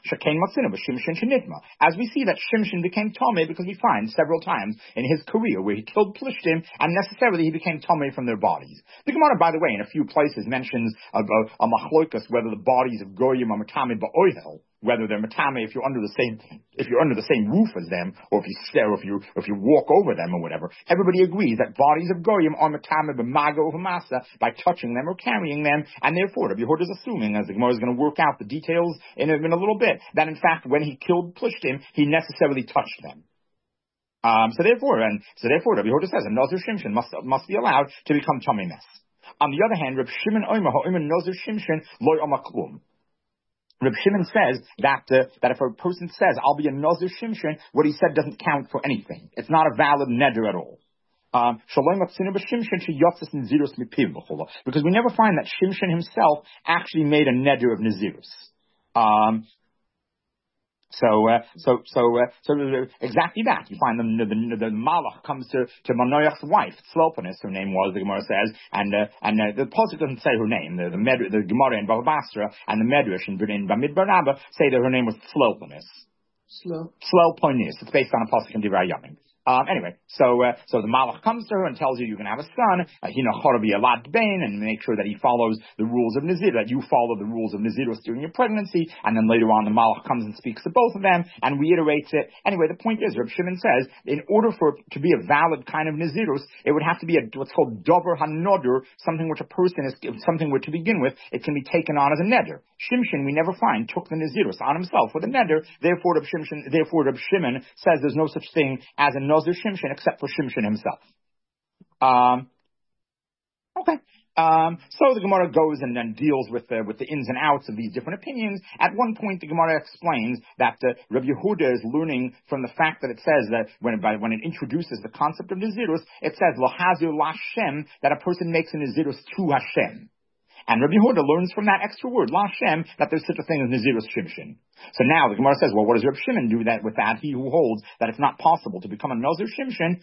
A: as we see that Shimshon became Tomei because we find several times in his career where he killed Plishtim and necessarily he became Tomei from their bodies. The Gemara, by the way, in a few places mentions a, a, a machlokas, whether the bodies of Goyim are Matame ba'oihel, whether they're Matame if you're under the same if you're under the same roof as them, or if you stare, or if you if you walk over them or whatever. Everybody agrees that bodies of Goyim are Matame b'maga or masa by touching them or carrying them, and therefore Rabbi Yehuda is assuming, as the Gemara is going to work out the details in a, in a little bit, that in fact when he killed Plishtim, he necessarily touched them. Um, so therefore, and so therefore, Rabbi Yehuda says a Nazir Shimshon must must be allowed to become Tomei Mes. On the other hand, Rabbi Shimon Omer ha'omer Nazir Shimshon loy omar klum. Reb Shimon says that uh, that if a person says, I'll be a Nazir Shimshon, what he said doesn't count for anything. It's not a valid neder at all. Um, because we never find that Shimshon himself actually made a neder of Nazirus. Um, So, uh, so, so, uh, so exactly that. You find the the, the, the Malach comes to to Manoach's wife, Tzloponis, her name was, the Gemara says, and uh, and uh, the Pasuk doesn't say her name. The the, Med- the Gemara in Bava Basra and the Medrash in, in Bamidbar Rabbah say that her name was Tzloponis.
B: Slow.
A: Tzloponis. It's based on a Pasuk in Divrei Yamim. Um, anyway, so uh, so the Malach comes to her and tells you you can have a son, uh, you know, Charabi Alad Bain, and make sure that he follows the rules of Nazir, that you follow the rules of Nazirus during your pregnancy, and then later on the Malach comes and speaks to both of them and reiterates it. Anyway, the point is, Reb Shimon says, in order for it to be a valid kind of Nazirus, it would have to be a, what's called Dover HaNoder, something which a person is, something which to begin with, it can be taken on as a neder. Shimshon, we never find, took the Nazirus on himself with a neder, therefore Reb Shimshon, therefore Reb Shimon says there's no such thing as a Nazir Shimshon except for Shimshon himself. Um, okay. Um, so the Gemara goes and then deals with the, with the ins and outs of these different opinions. At one point, the Gemara explains that uh, Rabbi Yehuda is learning from the fact that it says that when it, by, when it introduces the concept of Nazirus, it says L'hazir Lashem, that a person makes a Nazirus to Hashem. And Rabbi Yehuda learns from that extra word, Lashem, that there's such a thing as Nazirus Shimshon. So now the Gemara says, well, what does Rabbi Shimon do that with that? He who holds that it's not possible to become a Nazir Shimshon.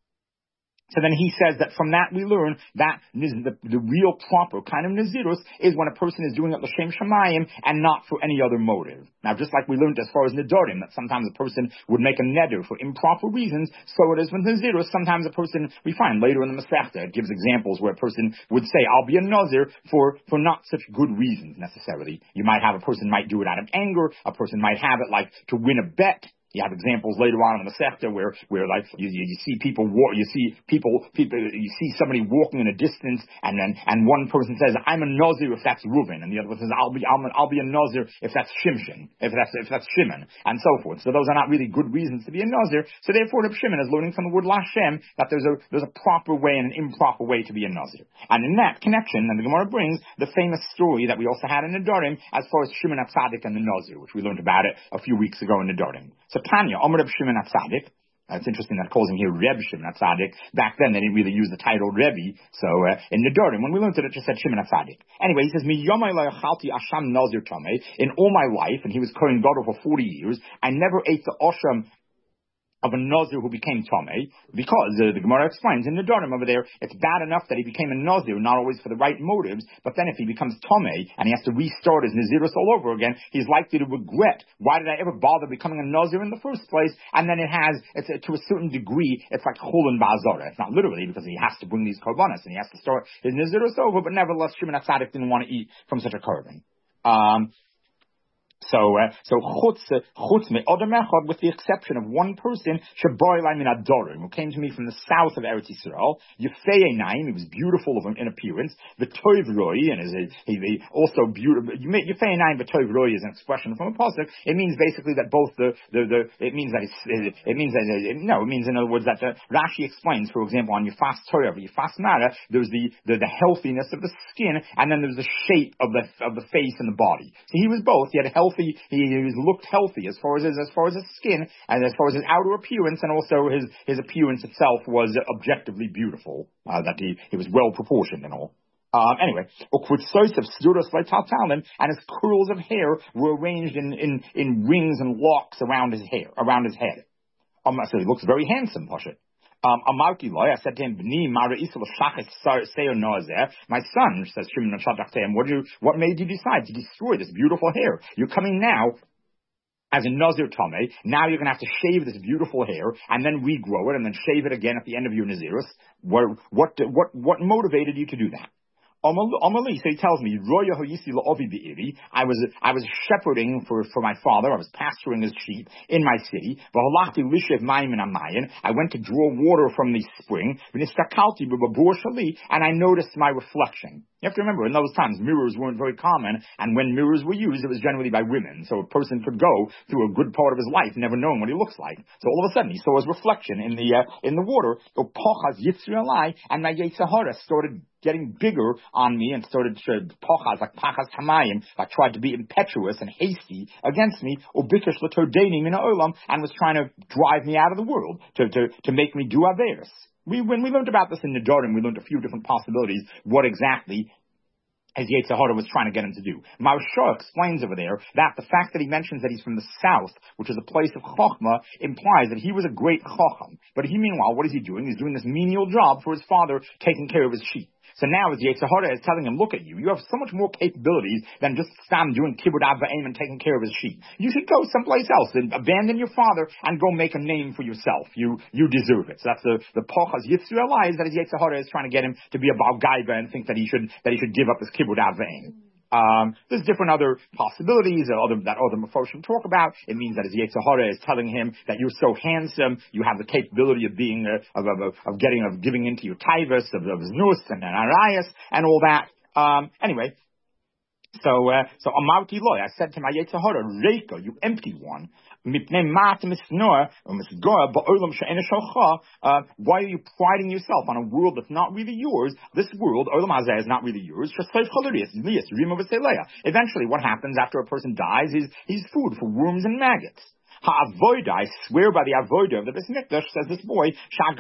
A: So then he says that from that we learn that the, the real proper kind of Nazirus is when a person is doing it l'shem shamayim and not for any other motive. Now, just like we learned as far as Nedarim, that sometimes a person would make a neder for improper reasons, so it is with Nazirus. Sometimes a person, we find later in the Masechta, it gives examples where a person would say, I'll be a Nazir for, for not such good reasons necessarily. You might have a person might do it out of anger, a person might have it like to win a bet. You have examples later on in the Masechta where, where like you, you, you see people walk, you see people, people, you see somebody walking in a distance, and then and one person says, "I'm a Nazir if that's Reuven," and the other one says, "I'll be, I'll, I'll be a Nazir if that's Shimshon, if that's if that's Shimon," and so forth. So those are not really good reasons to be a Nazir. So therefore, Reb Shimon is learning from the word Lashem that there's a there's a proper way and an improper way to be a Nazir. And in that connection, then the Gemara brings the famous story that we also had in Nedarim as far as Shimon HaTzadik and the Nazir, which we learned about it a few weeks ago in Nedarim. So Tanya, Omer Reb Shimon HaTzadik. Uh, it's interesting that it calls him here Reb Shimon HaTzadik. Back then, they didn't really use the title Rebbe. So, uh, in Nedarim, when we learned it, it just said Shimon HaTzadik. Anyway, he says, Mi yomai lo yachalti asham nazir tamei. In all my life, and he was Kohen Gadol for forty years, I never ate the asham of a Nazir who became Tomei, because uh, the Gemara explains in the Nedarim over there, it's bad enough that he became a Nazir, not always for the right motives, but then if he becomes Tomei and he has to restart his Nazirus all over again, he's likely to regret, why did I ever bother becoming a Nazir in the first place? And then it has, it's uh, to a certain degree, it's like Chulun Ba'azara. It's not literally because he has to bring these korbanos and he has to start his Nazirus over, but nevertheless, Shimon HaTzadik didn't want to eat from such a korban. Um, So, uh, so chutz, chutz me odem echad, with the exception of one person, shaboilai min adorim, who came to me from the south of Eretz Yisrael. Yefei einayim, he was beautiful of him in appearance. V'toiv roi, and is he, he also beautiful. Yefei einayim v'toiv roi is an expression from a pasuk. It means basically that both the the, the it means that it's, it means that it, no, it means in other words that uh, Rashi explains, for example, on Yefas Torah, Yefas Mara, there's the, the the healthiness of the skin, and then there's the shape of the of the face and the body. So he was both. He had a health. He, he looked healthy as far as his, as far as his skin and as far as his outer appearance, and also his, his appearance itself was objectively beautiful. Uh, that he, he was well proportioned and all. Um, anyway, and his curls of hair were arranged in, in, in rings and locks around his hair, around his head. Um, so he looks very handsome, Pasha. Um, Amarki loy, I said to him, B'ni mara isel shachis seir nozer. My son, says Shimon Shadach to him, what, you, what made you decide to destroy this beautiful hair? You're coming now as a Nazir Tomei. Now you're going to have to shave this beautiful hair and then regrow it and then shave it again at the end of your Nazirus. What, what, what, what motivated you to do that? Amali, so he tells me, I was I was shepherding for, for my father. I was pasturing his sheep in my city. I went to draw water from the spring, and I noticed my reflection. You have to remember, in those times, mirrors weren't very common, and when mirrors were used, it was generally by women. So a person could go through a good part of his life never knowing what he looks like. So all of a sudden, he saw his reflection in the uh, in the water. And my Yetzer Hara started getting bigger on me and started to pochas, like pachas hamayim, like tried to be impetuous and hasty against me, ubikash l'todeni min ha'olam, and was trying to drive me out of the world, to, to, to make me do averis. We, when we learned about this in Nedarim, we learned a few different possibilities, what exactly as Yetzer Hara was trying to get him to do. Maharsha explains over there that the fact that he mentions that he's from the south, which is a place of Chochmah, implies that he was a great Chocham. But he, meanwhile, what is he doing? He's doing this menial job for his father, taking care of his sheep. So now as Yetzer Hara is telling him, look at you, you have so much more capabilities than just Sam doing kibbud av va'em and taking care of his sheep. You should go someplace else and abandon your father and go make a name for yourself. You you deserve it. So that's the the pochas Yisrael is that his Yetzer Hara is trying to get him to be a Baal Gaiva and think that he should that he should give up his kibbud av va'em. Um, there's different other possibilities that other, that other Mefoshim talk about. It means that his Yetzer Hara is telling him that you're so handsome, you have the capability of being, uh, of, of, of getting, of giving into your taivas, of, of znus and arayas and all that. Um, anyway, so, uh, so Amarti Loy, I said to my Yetzer Hara, Reika, you empty one. Uh, why are you priding yourself on a world that's not really yours? This world, Olam Hazeh, is not really yours. Eventually, what happens after a person dies is he's food for worms and maggots. Ha'avodah, I swear by the avodah of the Beis Mikdash, says this boy,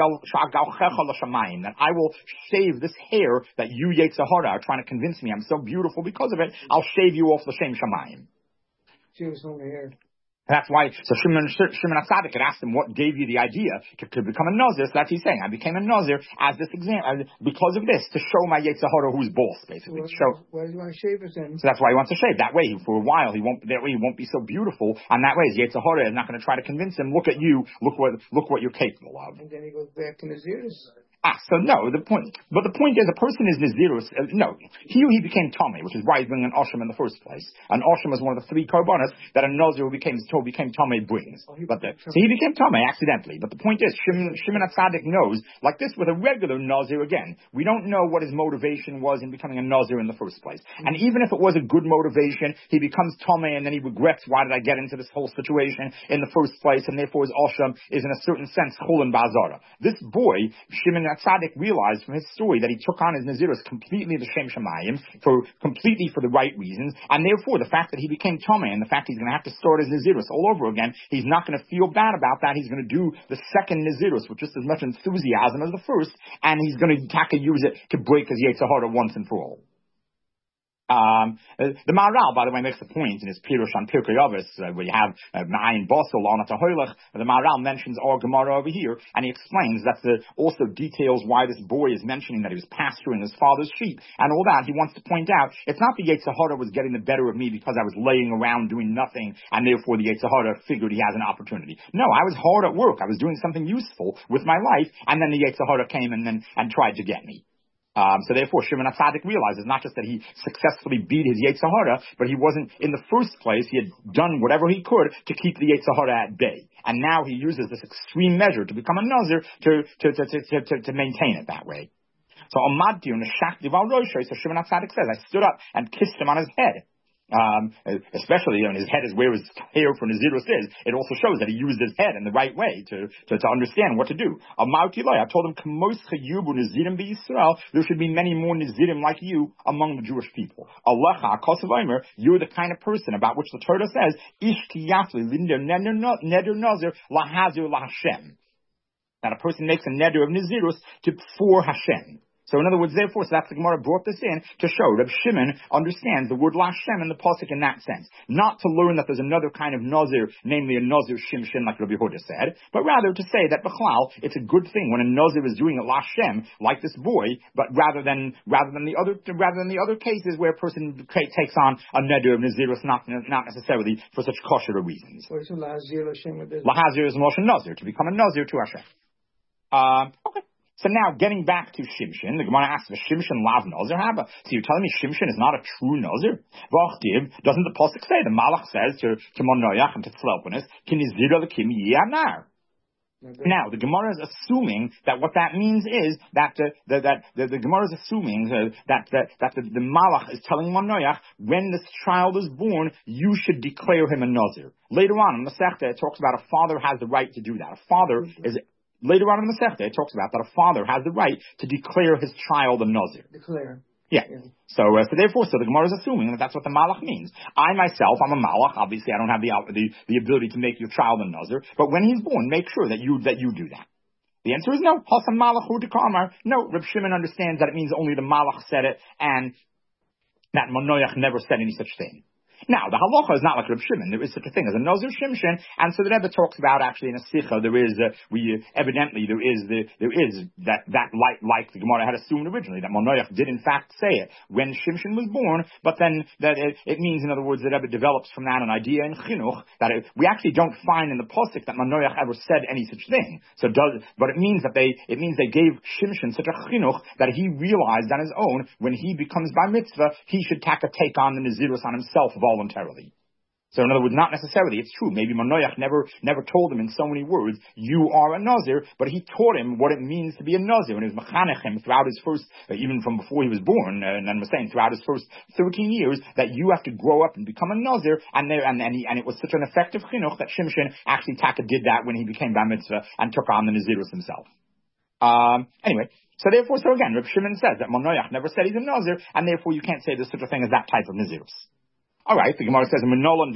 A: that I will shave this hair that you, Yetzer Hara, are trying to convince me I'm so beautiful because of it. I'll shave you off l'shem shamayim.
B: She was only here.
A: That's why, so Shimon, Shimon HaTzadik had asked him what gave you the idea to, to become a Nazir. So that's he's saying, I became a Nazir as this example, because of this, to show my Yetzer Hara who's boss, basically.
B: Well,
A: to show.
B: Why does he want to shave his then?
A: So that's why he wants to shave. That way, for a while, he won't, that way he won't be so beautiful. And that way, his Yetzer Hara is not going to try to convince him, look at you, look what, look what you're capable of.
B: And then he goes back to Nazirus.
A: Ah, so no, the point, but the point is, a person is Nazirus, uh, no, here he became Tomei, which is why he's bringing an Osham in the first place. An Osham is one of the three korbanos that a Nazir who became, who became Tomei brings.
B: Oh, he
A: but the, so he became Tomei accidentally, but the point is, Shimon, Shimon HaTzadik knows, like this with a regular Nazir again, we don't know what his motivation was in becoming a Nazir in the first place. Mm-hmm. And even if it was a good motivation, he becomes Tomei and then he regrets, why did I get into this whole situation in the first place, and therefore his Osham is in a certain sense Chulin Ba'azara. This boy, Shimon HaTzadik, realized from his story that he took on his Nazirus completely the Shem Shamayim, for completely for the right reasons, and therefore the fact that he became Tomei and the fact he's going to have to start his Nazirus all over again, he's not going to feel bad about that. He's going to do the second Nazirus with just as much enthusiasm as the first, and he's going to taka use it to break his Yetzer Hara once and for all. Um, the Maharal, by the way, makes the point in his Pirush on Pirkei Avos, uh, where you have Ma'ayin Bosel on at Hoylech. The Maharal mentions our Gemara over here, and he explains that the also details why this boy is mentioning that he was pasturing his father's sheep and all that. He wants to point out it's not the Yetzer Hara was getting the better of me because I was laying around doing nothing, and therefore the Yetzer Hara figured he has an opportunity. No, I was hard at work. I was doing something useful with my life, and then the Yetzer Hara came and then and tried to get me. Um, so therefore, Shimon HaTzadik realizes not just that he successfully beat his Yetzer Hara, but he wasn't, in the first place, he had done whatever he could to keep the Yetzer Hara at bay. And now he uses this extreme measure to become a Nazir to, to, to, to, to, to maintain it that way. So Amadti and the Shakti Val Roshai, so Shimon HaTzadik says, I stood up and kissed him on his head. Um, especially when his head is where his hair for Nazirus is, it also shows that he used his head in the right way to, to, to understand what to do. I told him, there should be many more Nazirim like you among the Jewish people. You're the kind of person about which the Torah says, that a person makes a neder of Nazirus to for Hashem. So in other words, therefore, so that's the Gemara brought this in to show Reb Shimon understands the word Lashem in the pasuk in that sense. Not to learn that there's another kind of Nazir, namely a Nazir Shimshin, like Rabbi Yehuda said, but rather to say that Bechlal, it's a good thing when a Nazir is doing a Lashem, like this boy, but rather than rather than the other rather than the other cases where a person takes on a neder of Nazirus, not not necessarily for such kosher reasons. Lahazir is Moshe Nazir, to become a Nazir to Hashem. Um, okay. So now, getting back to Shimshon, the Gemara asks, Shimshon lav Nazir haba? So you're telling me Shimshon is not a true Nazir? V'achtiv, doesn't the pasuk say, the Malach says to, to Monoyach and to Tzlelponis, Ki nizira l'kim yi'anar? Now, the Gemara is assuming that what that means is that the, the, that, the, the Gemara is assuming uh, that, that, that the, the Malach is telling Monoyach, when this child is born, you should declare him a Nazir. Later on in the Masechta, it talks about a father has the right to do that. A father is... Later on in the Masechta, it talks about that a father has the right to declare his child a Nazir.
B: Declare.
A: Yeah. yeah. So, uh, so therefore, so the Gemara is assuming that that's what the Malach means. I myself, I'm a Malach. Obviously, I don't have the, the the ability to make your child a Nazir. But when he's born, make sure that you that you do that. The answer is no. Hasam Malach hu dekamar. No. Reb Shimon understands that it means only the Malach said it, and that Monoyach never said any such thing. Now, the halacha is not like Reb Shimon. There is such a thing as a Nazir Shimshon, and so the Rebbe talks about actually in a Sikha, there is, uh, we, uh, evidently there is the, there is that, that like, like the Gemara had assumed originally, that Monoyach did in fact say it when Shimshon was born, but then that it, it means, in other words, that Rebbe develops from that an idea in Chinuch, that it, we actually don't find in the Pasuk that Monoyach ever said any such thing. So does, but it means that they, it means they gave Shimshon such a Chinuch that he realized on his own, when he becomes Bar Mitzvah, he should take a take on the Nazirus on himself voluntarily. So in other words, not necessarily, it's true, maybe Monoyach never never told him in so many words, you are a Nazir, but he taught him what it means to be a Nazir, and he was mechanech him throughout his first, uh, even from before he was born, uh, and then was saying throughout his first thirteen years, that you have to grow up and become a Nazir, and there, and, and, he, and it was such an effective chinuch that Shimshon actually taka did that when he became Bar Mitzvah and took on the Nazirus himself. Um, anyway, so therefore, so again, Reb Shimon says that Monoyach never said he's a Nazir, and therefore you can't say there's such a thing as that type of Nazirus. All right, the Gemara says,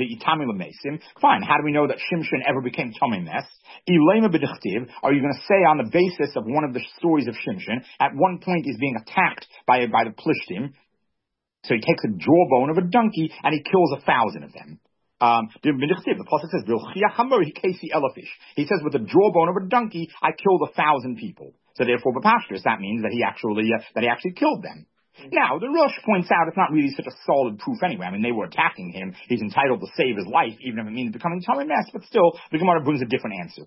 A: fine, how do we know that Shimshon ever became Tomei Mes? Are you going to say on the basis of one of the stories of Shimshon, at one point he's being attacked by, by the Plishtim, so he takes a jawbone of a donkey and he kills a thousand of them. Um, the Pasuk says, he says, with the jawbone of a donkey, I killed a thousand people. So therefore, B'Pashtus, that means that he actually, uh, that he actually killed them. Now, the Rosh points out it's not really such a solid proof anyway. I mean, they were attacking him. He's entitled to save his life, even if it means becoming Tomei Mes. But still, the Gemara brings a different answer.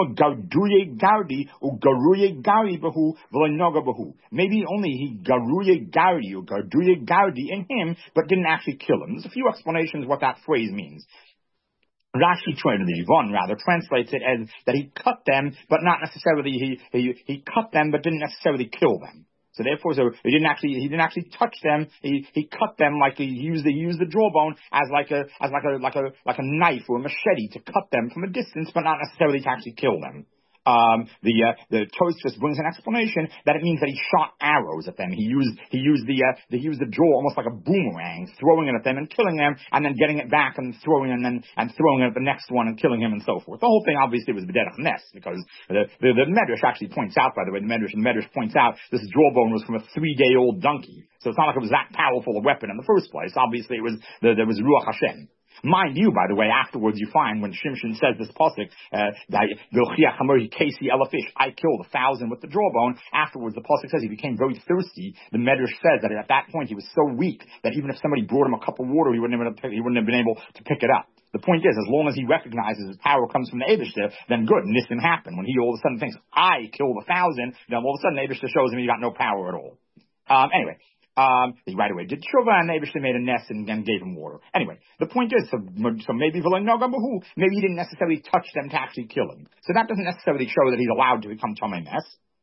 A: Maybe only he garuye gardi or garduye gardi in him, but didn't actually kill him. There's a few explanations what that phrase means. Rashi, the Yvonne rather, translates it as that he cut them, but not necessarily, he, he, he cut them, but didn't necessarily kill them. So therefore, so he didn't actually he didn't actually touch them. He he cut them like he used the he used the jawbone as like a as like a like a like a knife or a machete to cut them from a distance, but not necessarily to actually kill them. Um, the uh, the Tosfos brings an explanation that it means that he shot arrows at them. He used he used the uh, he used the jaw almost like a boomerang, throwing it at them and killing them, and then getting it back and throwing it and then and throwing it at the next one and killing him and so forth. The whole thing obviously was b'derech nes, because the the, the Medrash actually points out, by the way, the Medrash the Medrash points out this jawbone was from a three day old donkey, so it's not like it was that powerful a weapon in the first place. Obviously, it was the, there was Ruach Hashem. Mind you, by the way, afterwards you find when Shimshon says this pasuk, uh, I killed a thousand with the jawbone. Afterwards, the pasuk says he became very thirsty. The Medrash says that at that point he was so weak that even if somebody brought him a cup of water, he wouldn't have, he wouldn't have been able to pick it up. The point is, as long as he recognizes his power comes from the Eibishter, then good, Nisim happened. When he all of a sudden thinks, I killed a thousand, then all of a sudden the Eibishter shows him he got no power at all. Um, anyway. Um, he right away did tshuva, and they actually made a nest and, and gave him water. Anyway, the point is, so, so maybe maybe he didn't necessarily touch them to actually kill him. So that doesn't necessarily show that he's allowed to become Tomei Mes.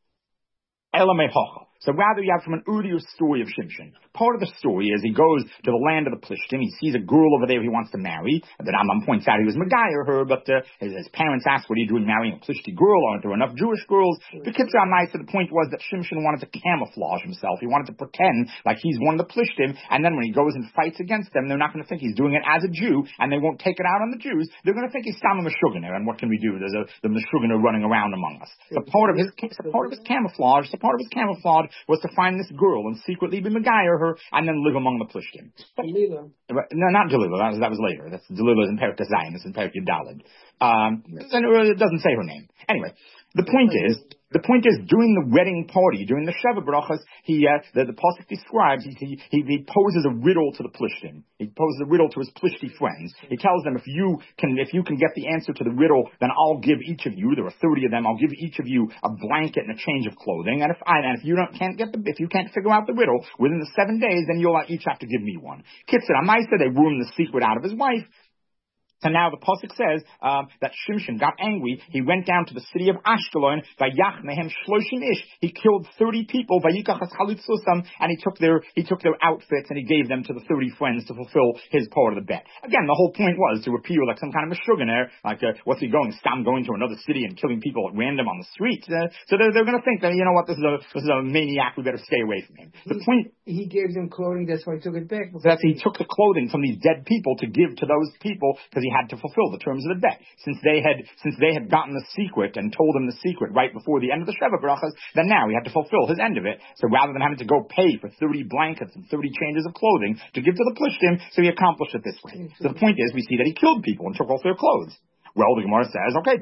A: So rather you have from an earlier story of Shimshon. Part of the story is he goes to the land of the Plishtim. He sees a girl over there he wants to marry. The Rambam points out he was Megayer her, but uh, his, his parents asked, what are you doing marrying a Plishti girl? Aren't there enough Jewish girls? The Kitzur nice. The point was that Shimshon wanted to camouflage himself. He wanted to pretend like he's one of the Plishtim, and then when he goes and fights against them, they're not going to think he's doing it as a Jew, and they won't take it out on the Jews. They're going to think he's Stam Meshuggah, and what can we do? There's a the Meshuggah running around among us. So part of his so part of his camouflage, so part of his camouflage was to find this girl and secretly be Megayer her and then live among the Plishtim.
B: Delilah.
A: No, not Delilah. That was, that was later. That's Delilah in Perik Zayin. It's in Perik Yudalid. Um, it doesn't say her name. Anyway, the point is, the point is, during the wedding party, during the Sheva Brachas, he, uh, the, the Pasuk describes, he, he, he, he poses a riddle to the Plishtim. He poses a riddle to his Plishti friends. He tells them, if you can, if you can get the answer to the riddle, then I'll give each of you, there are thirty of them, I'll give each of you a blanket and a change of clothing. And if I, and if you don't, can't get the, if you can't figure out the riddle within the seven days, then you'll each have to give me one. Kitzur Amaisa, they wormed the secret out of his wife. So now the Pasuk says um, that Shimshon got angry. He went down to the city of Ashkelon. Vayach mehem shloshim ish. He killed thirty people. Vayikach chalitzusam, and he took their he took their outfits and he gave them to the thirty friends to fulfill his part of the bet. Again, the whole point was to appear like some kind of a sugar like uh, what's he going? Stam going to another city and killing people at random on the street. Uh, so they're, they're going to think that, you know what, this is a this is a maniac. We better stay away from him. The
B: he,
A: point
B: he gave them clothing. That's why he took it back.
A: That's he took the clothing from these dead people to give to those people because he had to fulfill the terms of the bet. Since they had, since they had gotten the secret and told him the secret right before the end of the Sheva Brachas, then now he had to fulfill his end of it. So rather than having to go pay for thirty blankets and thirty changes of clothing to give to the Plishtim, so he accomplished it this way. So the point is, we see that he killed people and took off their clothes. Well, the Gemara says, okay,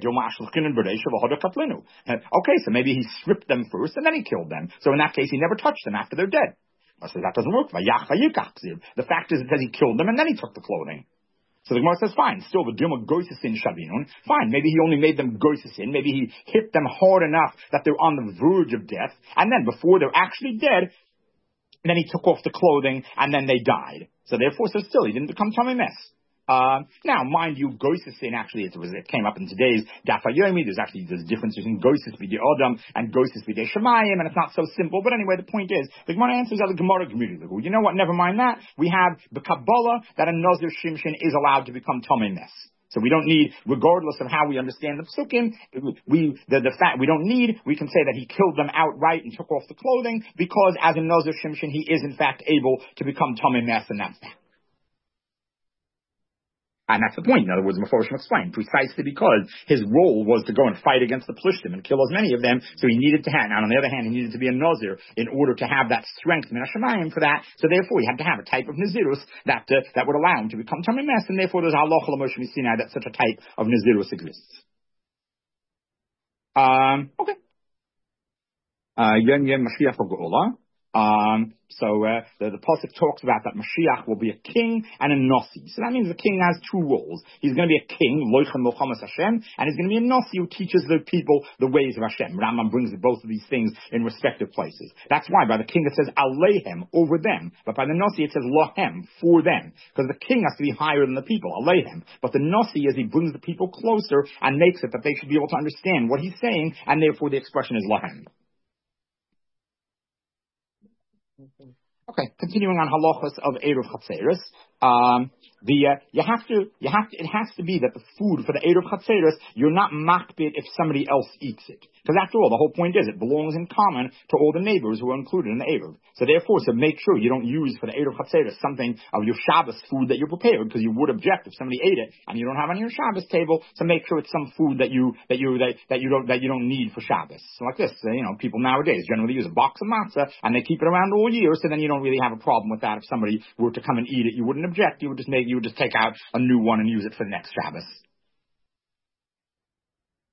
A: okay, so maybe he stripped them first and then he killed them. So in that case, he never touched them after they're dead. So that doesn't work. The fact is that he killed them and then he took the clothing. So the Gemara says, fine, still the Dilma Goysesin Shavinun, fine, maybe he only made them Goysesin, maybe he hit them hard enough that they're on the verge of death, and then before they're actually dead, then he took off the clothing, and then they died. So therefore, so still, he didn't become Tomei Mes. Uh, now, mind you, Goysesin actually, it, was, it came up in today's Daf Yomi. There's actually there's a difference between Goyses b'dei Adam and Goyses b'dei Shemayim, and it's not so simple. But anyway, the point is, the Gemara answers out the Gemara community. You know what? Never mind that. We have the Kabbalah that a Nazir Shimshon is allowed to become Tomei Mes. So we don't need, regardless of how we understand the psukim, we the, the fact we don't need, we can say that he killed them outright and took off the clothing because as a Nazir Shimshon, he is in fact able to become Tomei Mes, and that's that. And that's the point. In other words, Meforshim explained, precisely because his role was to go and fight against the Plishtim and kill as many of them, so he needed to have, and on the other hand, he needed to be a Nazir in order to have that strength, Min HaShamayim, for that, so therefore he had to have a type of Nazirus that uh, that would allow him to become Tomei Mes, and therefore there's Halacha L'Moshe Sinai that such a type of Nazirus exists. Um, okay. Uh, Yen Yen Mashiach Geula. Um, so uh, the, the Pasuk talks about that Mashiach will be a king and a Nasi. So that means the king has two roles. He's going to be a king, Loichem Milchamas Hashem, and he's going to be a Nasi who teaches the people the ways of Hashem. Rambam brings both of these things in respective places. That's why by the king it says Alehem, over them, but by the Nasi it says Lahem, for them, because the king has to be higher than the people, Alehem. But the Nasi, as he brings the people closer and makes it that they should be able to understand what he's saying, and therefore the expression is Lahem. Okay, continuing on halachas of Eruv Chatzeris. Um, the uh, you have to you have to it has to be that the food for the Eruv Chatzeris you're not makbid if somebody else eats it, because after all the whole point is it belongs in common to all the neighbors who are included in the Eruv. So therefore, so make sure you don't use for the Eruv Chatzeris something of your Shabbos food that you prepared, because you would object if somebody ate it and you don't have it on your Shabbos table. So make sure it's some food that you that you that, that you don't that you don't need for Shabbos. So like this, uh, you know, people nowadays generally use a box of matzah and they keep it around all year. So then you don't really have a problem with that. If somebody were to come and eat it, you wouldn't object. You would just make you would just take out a new one and use it for the next Shabbos.